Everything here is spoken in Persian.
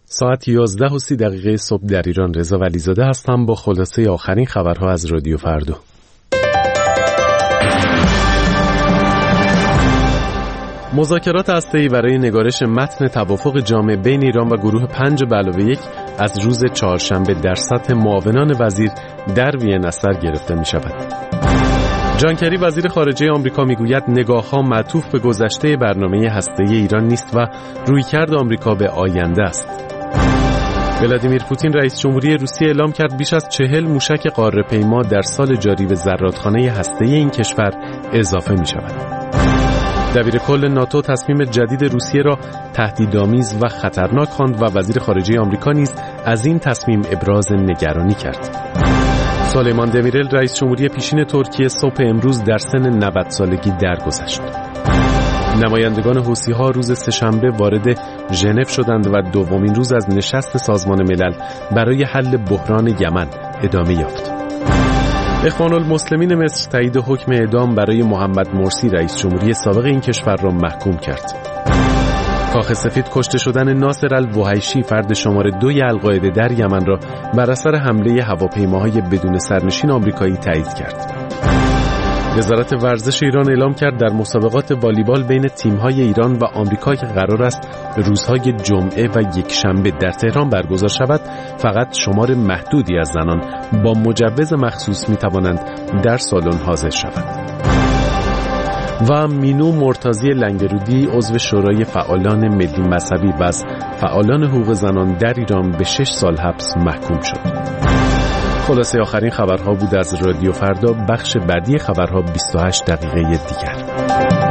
ساعت 11:30 صبح در ایران. رضا ولیزاده هستم با خلاصه آخرین خبرها از رادیو فردا. مذاکرات هسته‌ای برای نگارش متن توافق جامع بین ایران و گروه 5+1 از روز چهارشنبه در سطح معاونان وزیر در وین سر گرفته می شود. جان کری وزیر خارجه آمریکا میگوید نگاه‌ها معطوف به گذشته برنامه هسته‌ای ایران نیست و رویکرد آمریکا به آینده است. ولادیمیر پوتین رئیس جمهوری روسیه اعلام کرد بیش از 40 موشک قاره‌پیما در سال جاری به زرادخانه هسته‌ای این کشور اضافه می شود. دبیر کل ناتو تصمیم جدید روسیه را تهدیدآمیز و خطرناک خواند و وزیر خارجه آمریکا نیز از این تصمیم ابراز نگرانی کرد. سلیمان دمیرل رئیس جمهوری پیشین ترکیه صبح امروز در سن 90 سالگی درگذشت. نمایندگان حوثی‌ها روز سه‌شنبه وارد ژنو شدند و دومین روز از نشست سازمان ملل برای حل بحران یمن ادامه یافت. اخوان المسلمین مصر تایید حکم اعدام برای محمد مرسی رئیس جمهوری سابق این کشور را محکوم کرد. کاخ سفید کشته شدن ناصر الوحیشی فرد شماره 2 القاعده در یمن را بر اثر حمله هواپیماهای بدون سرنشین آمریکایی تایید کرد. وزارت ورزش ایران اعلام کرد در مسابقات والیبال بین تیم‌های ایران و آمریکا که قرار است به روزهای جمعه و یکشنبه در تهران برگزار شود، فقط شمار محدودی از زنان با مجوز مخصوص می‌توانند در سالن حاضر شوند. و مینو مرتضی لنگرودی عضو شورای فعالان ملی مذهبی و از فعالان حقوق زنان در ایران به 6 سال حبس محکوم شد. خلاصه آخرین خبرها بود از رادیو فردا. بخش بعدی خبرها 28 دقیقه دیگر.